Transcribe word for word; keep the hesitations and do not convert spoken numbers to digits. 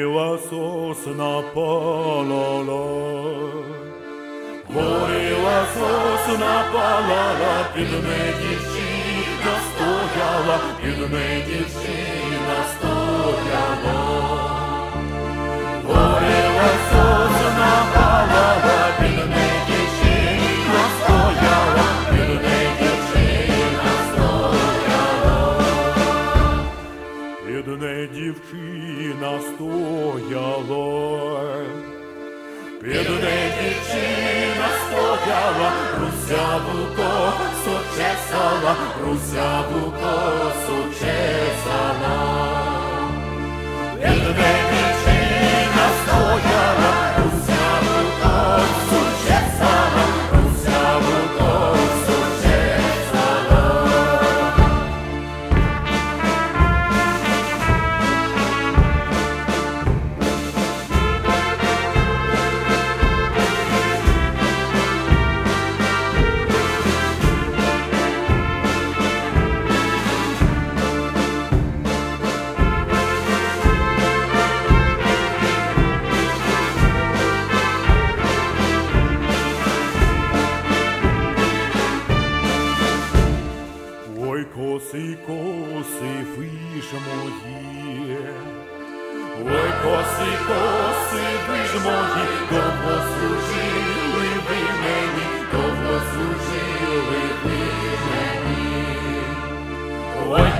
Горіла сосна палала, горіла сосна палала, під нею дівчина стояла, під нею дівчина стояла. Горіла сосна палала, під нею дівчина стояла, під нею дівчина стояла. Під нею дівчина стояла, під нею дівчина стояла, русяву косу чесала, русяву косу чесала. Під нею дівчина стояла, русяву косу чесала, русяву косу чесала. Ой, коси, коси, ви ж мої, ой, коси, коси, ви ж мої, довго служили ви мені, довго служили ви мені. Ой,